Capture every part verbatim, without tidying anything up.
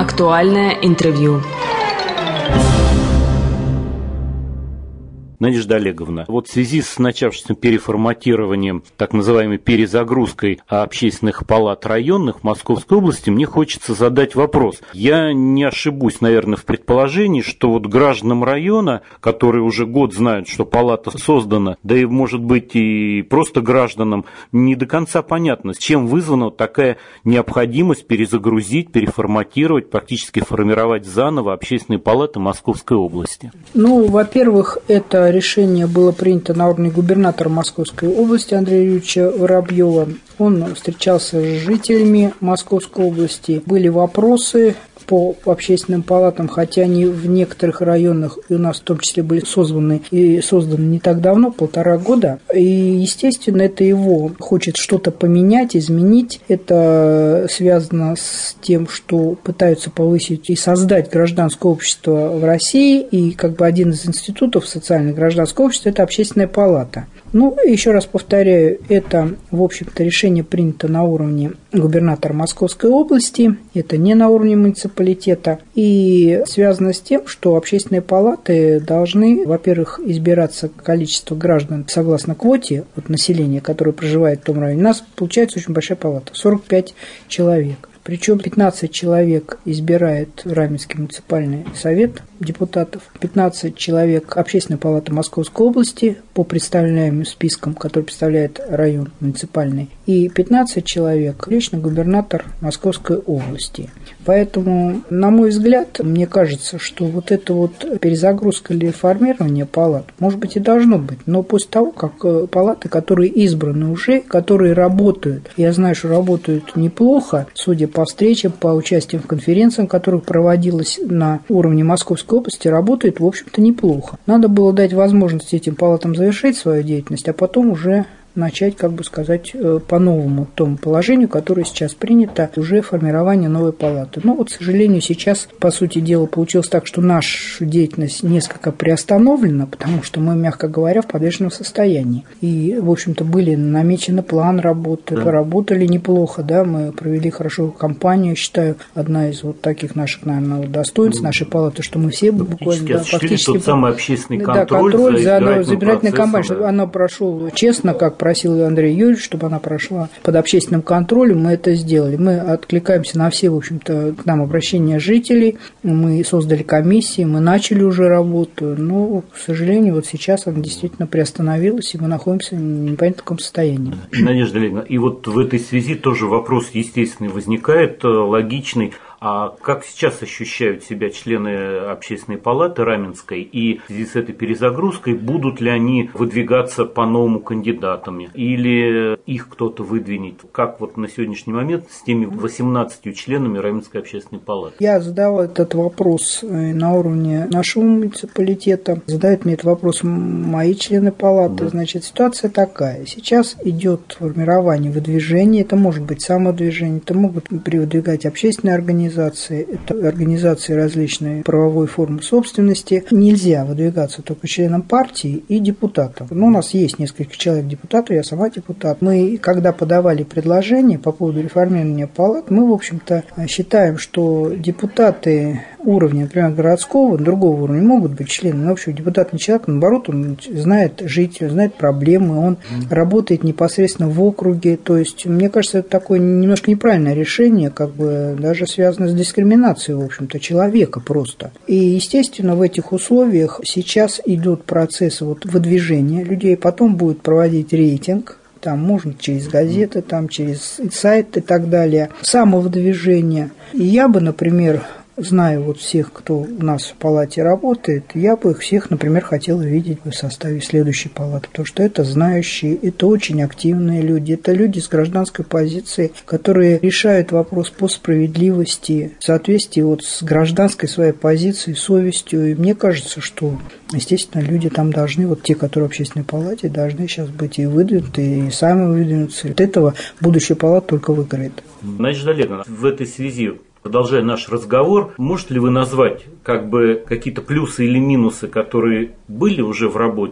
Актуальное интервью. Надежда Олеговна, вот в связи с начавшимся переформатированием, так называемой перезагрузкой общественных палат районных в Московской области, мне хочется задать вопрос. Я не ошибусь, наверное, в предположении, что вот гражданам района, которые уже год знают, что палата создана, да и, может быть, и просто гражданам, не до конца понятно, с чем вызвана такая необходимость перезагрузить, переформатировать, практически формировать заново общественные палаты Московской области. Ну, во-первых, это решение было принято на уровне губернатора Московской области Андрея Юрьевича Воробьева. Он встречался с жителями Московской области. Были вопросы по общественным палатам, хотя они в некоторых районах и у нас в том числе были созданы и созданы не так давно, полтора года. И, естественно, это его хочет что-то поменять, изменить. Это связано с тем, что пытаются повысить и создать гражданское общество в России. И как бы один из институтов социального гражданского общества – это общественная палата. Ну, еще раз повторяю, это, в общем-то, решение принято на уровне губернатора Московской области, это не на уровне муниципалитета, и связано с тем, что общественные палаты должны, во-первых, избираться количество граждан согласно квоте от населения, которое проживает в том районе. У нас получается очень большая палата, сорок пять человек. Причем пятнадцать человек избирает Раменский муниципальный совет депутатов, пятнадцать человек Общественная палата Московской области по представляемым спискам, который представляет район муниципальный, и пятнадцать человек лично губернатор Московской области. Поэтому, на мой взгляд, мне кажется, что вот эта вот перезагрузка или реформирование палат, может быть, и должно быть, но после того, как палаты, которые избраны уже, которые работают, я знаю, что работают неплохо, судя по встречам, по участиям в конференциях, которые проводилось на уровне Московской области, работает, в общем-то, неплохо. Надо было дать возможность этим палатам завершить свою деятельность, а потом уже начать, как бы сказать, по-новому тому положению, которое сейчас принято, уже формирование новой палаты. Но вот, к сожалению, сейчас, по сути дела, получилось так, что наша деятельность несколько приостановлена, потому что мы, мягко говоря, в подвешенном состоянии. И, в общем-то, были намечены план работы, да. Поработали неплохо, да, мы провели хорошо кампанию, считаю, одна из вот таких наших, наверное, достоинств нашей палаты, что мы все буквально да, фактически... тот самый общественный контроль, да, контроль за, за избирательной кампанией, чтобы она прошла честно, как просил Андрей Юрьевич, чтобы она прошла под общественным контролем, мы это сделали. Мы откликаемся на все, в общем-то, к нам обращения жителей, мы создали комиссии, мы начали уже работу, но, к сожалению, вот сейчас она действительно приостановилась, и мы находимся в непонятном каком состоянии. Надежда Олеговна, и вот в этой связи тоже вопрос естественный возникает, логичный. А как сейчас ощущают себя члены общественной палаты Раменской, и в связи с этой перезагрузкой будут ли они выдвигаться по новому кандидатам, или их кто-то выдвинет? Как вот на сегодняшний момент с теми восемнадцатью членами Раменской общественной палаты? Я задавал этот вопрос на уровне нашего муниципалитета, задают мне этот вопрос мои члены палаты. Да. Значит, ситуация такая. Сейчас идет формирование выдвижения, это может быть самовыдвижение, это могут выдвигать общественные организации, это организации различной правовой формы собственности. Нельзя выдвигаться только членам партии и депутатам. Но у нас есть несколько человек депутатов, я сама депутат. Мы, когда подавали предложение по поводу реформирования палат, мы, в общем-то, считаем, что депутаты уровня, например, городского, другого уровня могут быть членами. Но вообще депутат не человек, наоборот, он знает жителей, знает проблемы, он mm. работает непосредственно в округе. То есть, мне кажется, это такое немножко неправильное решение, как бы даже связано с дискриминацией, в общем-то, человека просто. И, естественно, в этих условиях сейчас идет процесс вот выдвижения людей, потом будет проводить рейтинг, там можно через газеты, там через сайт и так далее, самовыдвижение. И я бы, например, зная вот всех, кто у нас в палате работает, я бы их всех, например, хотела видеть в составе следующей палаты, потому что это знающие, это очень активные люди, это люди с гражданской позицией, которые решают вопрос по справедливости, в соответствии вот с гражданской своей позицией, совестью. И мне кажется, что, естественно, люди там должны, вот те, которые в общественной палате, должны сейчас быть и выдвинуты, и сами выдвинуться. От этого будущая палата только выиграет. Надежда Олеговна, в этой связи, продолжая наш разговор, можете ли вы назвать как бы какие-то плюсы или минусы, которые были уже в работе,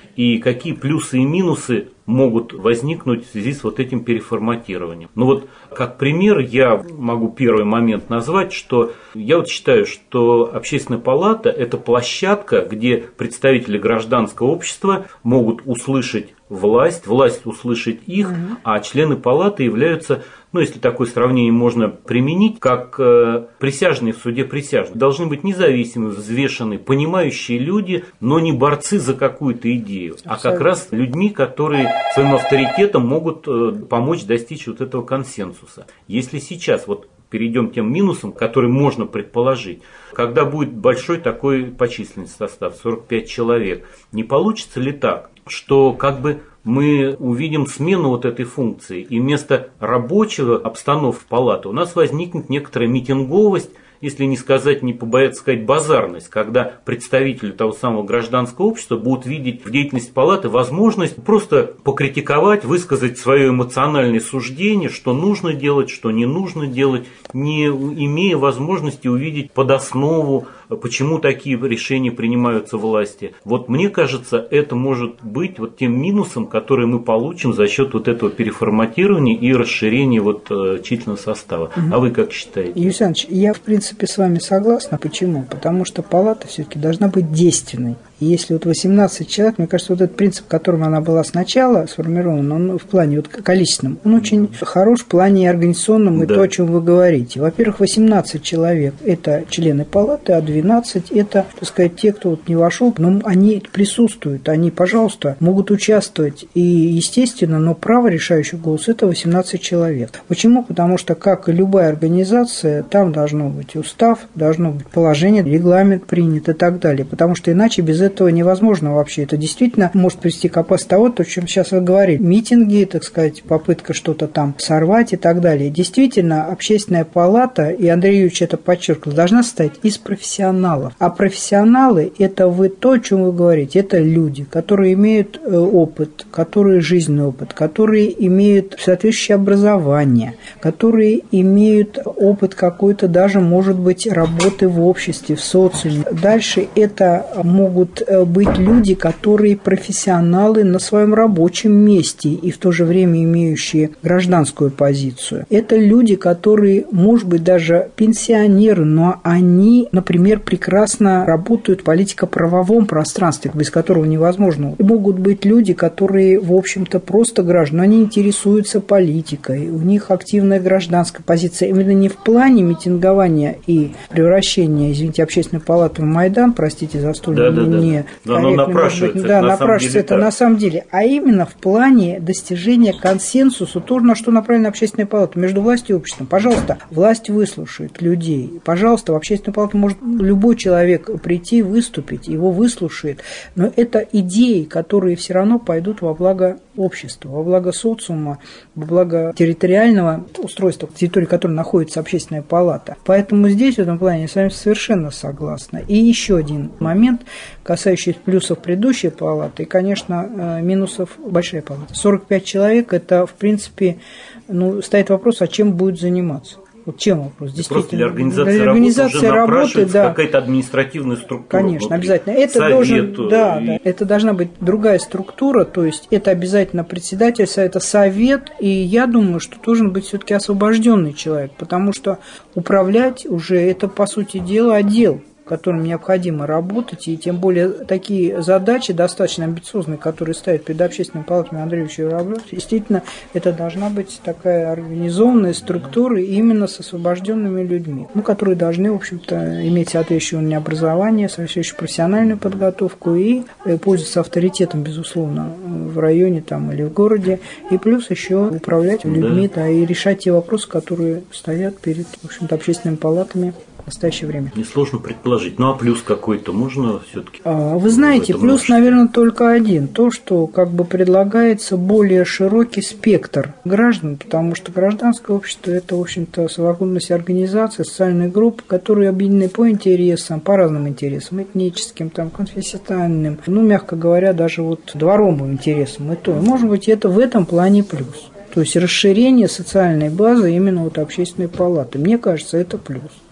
и какие плюсы и минусы могут возникнуть в связи с вот этим переформатированием. Ну вот, как пример, я могу первый момент назвать, что я вот считаю, что Общественная палата – это площадка, где представители гражданского общества могут услышать власть, власть услышать их, mm-hmm. а члены палаты являются, ну, если такое сравнение можно применить, как э, присяжные в суде присяжные. Должны быть независимые, взвешенные, понимающие люди, но не борцы за какую-то идею, Абсолютно. а как раз людьми, которые своим авторитетом могут э, помочь достичь вот этого консенсуса. Если сейчас вот перейдем к тем минусам, которые можно предположить, когда будет большой такой по численности состав, сорок пять человек, не получится ли так, что как бы мы увидим смену вот этой функции, и вместо рабочего обстановки палаты у нас возникнет некоторая митинговость, если не сказать, не побояться сказать, базарность, когда представители того самого гражданского общества будут видеть в деятельности палаты возможность просто покритиковать, высказать свое эмоциональное суждение, что нужно делать, что не нужно делать, не имея возможности увидеть подоснову, почему такие решения принимаются власти. Вот мне кажется, это может быть вот тем минусом, который мы получим за счет вот этого переформатирования и расширения вот численного состава. Угу. А вы как считаете? Юрий Александрович, я в принципе с вами согласна. Почему? Потому что палата все-таки должна быть действенной. И если вот восемнадцать человек, мне кажется, вот этот принцип, которым она была сначала сформирована, он в плане вот количественном, он очень хорош в плане организационном и да. то, о чем вы говорите. Во-первых, восемнадцать человек – это члены палаты, а двенадцать – это, так сказать, те, кто вот не вошел, но они присутствуют, они, пожалуйста, могут участвовать. И, естественно, но право решающего голоса – это восемнадцать человек. Почему? Потому что, как и любая организация, там должно быть устав, должно быть положение, регламент принят и так далее. Потому что иначе без этого этого невозможно вообще. Это действительно может привести к опасности того, о чем сейчас вы говорили. Митинги, так сказать, попытка что-то там сорвать и так далее. Действительно, Общественная палата, и Андрей Юрьевич это подчеркнул, должна состоять из профессионалов. А профессионалы – это вы то, о чем вы говорите. Это люди, которые имеют опыт, которые жизненный опыт, которые имеют соответствующее образование, которые имеют опыт какой-то даже, может быть, работы в обществе, в социуме. Дальше это могут быть люди, которые профессионалы на своем рабочем месте и в то же время имеющие гражданскую позицию. Это люди, которые, может быть, даже пенсионеры, но они, например, прекрасно работают в политико-правовом пространстве, без которого невозможно. И могут быть люди, которые, в общем-то, просто граждане, но они интересуются политикой, у них активная гражданская позиция. Именно не в плане митингования и превращения, извините, Общественной палаты в Майдан, простите за столь да, да, не да, да. Напрашивается, быть, да, напрашивается это на самом деле, а именно в плане достижения консенсуса, то, на что направлена Общественная палата, между властью и обществом. Пожалуйста, власть выслушает людей. Пожалуйста, в Общественную палату может любой человек прийти, выступить, его выслушает. Но это идеи, которые все равно пойдут во благо общества, во благо социума, во благо территориального устройства, в территории которой находится Общественная палата. Поэтому здесь, в этом плане, я с вами совершенно согласна. И еще один момент, касающийся плюсов предыдущей палаты и, конечно, минусов большой палаты. сорок пять человек – это, в принципе, ну, стоит вопрос, а чем будет заниматься. Вот чем вопрос? Просто для организации, для организации работы, работы уже напрашивается да. какая-то административная структура. Конечно, внутри. Обязательно. Это, Совет, должен, да, и... да, это должна быть другая структура, то есть это обязательно председатель совета, совет, и я думаю, что должен быть все-таки освобожденный человек, потому что управлять уже это, по сути дела, отдел, которым необходимо работать, и тем более такие задачи достаточно амбициозные, которые ставят перед Общественной палатой Андрей Юрьевич Воробьев, естественно, это должна быть такая организованная структура именно с освобожденными людьми, ну, которые должны, в общем-то, иметь соответствующее уровень образования, соответствующую профессиональную подготовку и пользоваться авторитетом, безусловно, в районе там, или в городе, и плюс еще управлять людьми, да. Да, и решать те вопросы, которые стоят перед, в общем-то, общественными палатами в настоящее время. Несложно предположить. Ну, а плюс какой-то можно все-таки? А, вы знаете, плюс, нашли? наверное, только один. То, что как бы предлагается более широкий спектр граждан, потому что гражданское общество – это, в общем-то, совокупность организаций, социальных групп, которые объединены по интересам, по разным интересам, этническим, там, конфессиональным, ну, мягко говоря, даже вот дворовым интересам. И то, может быть, это в этом плане плюс. То есть расширение социальной базы именно вот Общественной палаты. Мне кажется, это плюс.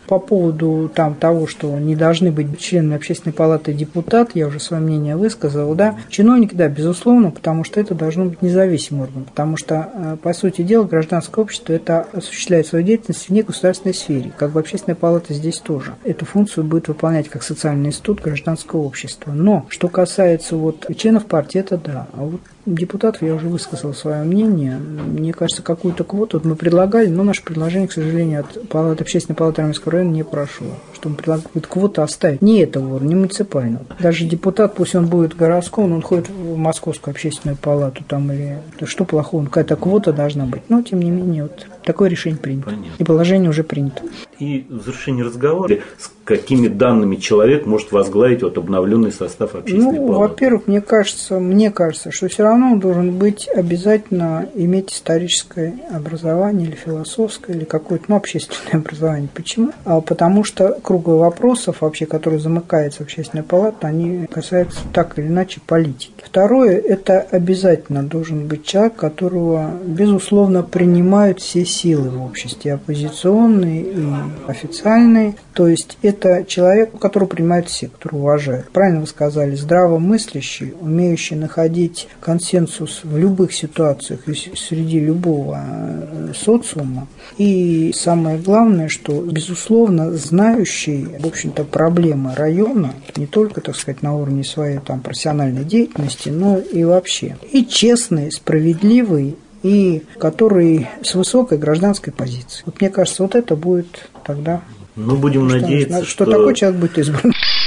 По поводу там, того, что не должны быть членами общественной палаты депутат, я уже свое мнение высказал, да. Чиновники, да, безусловно, потому что это должно быть независимым органом, потому что, по сути дела, гражданское общество это осуществляет свою деятельность в негосударственной сфере, как бы общественная палата здесь тоже. Эту функцию будет выполнять как социальный институт гражданского общества. Но, что касается вот членов партии, это да. А вот депутатов я уже высказал свое мнение. Мне кажется, какую-то квоту вот мы предлагали, но наше предложение, к сожалению, от палаты, общественной палаты Раменского района не прошло. Что мы предлагаем какую-то квоту оставить. Не этого уровня, не муниципального. Даже депутат, пусть он будет городского, но он ходит в Московскую общественную палату там или что плохого, какая-то квота должна быть. Но, тем не менее, вот такое решение принято. Понятно. И положение уже принято. И в завершении разговора, с какими данными человек может возглавить вот обновленный состав общественной ну, палаты? Во-первых, мне кажется, мне кажется, что все равно он должен быть обязательно иметь историческое образование или философское, или какое-то, ну, общественное образование. Почему? А потому что круг вопросов, вообще, которые замыкается общественная палата, они касаются так или иначе политики. Второе, это обязательно должен быть человек, которого, безусловно, принимают все силы в обществе, оппозиционные и официальные. То есть это человек, которого принимают все, которого уважают. Правильно вы сказали, здравомыслящий, умеющий находить консенсус в любых ситуациях и среди любого социума. И самое главное, что, безусловно, знающий, в общем-то, проблемы района, не только, так сказать, на уровне своей там, профессиональной деятельности, но и вообще. И честный, справедливый, и который с высокой гражданской позицией. Вот мне кажется, вот это будет тогда... Ну, будем что, надеяться, что, что... такой человек будет избран.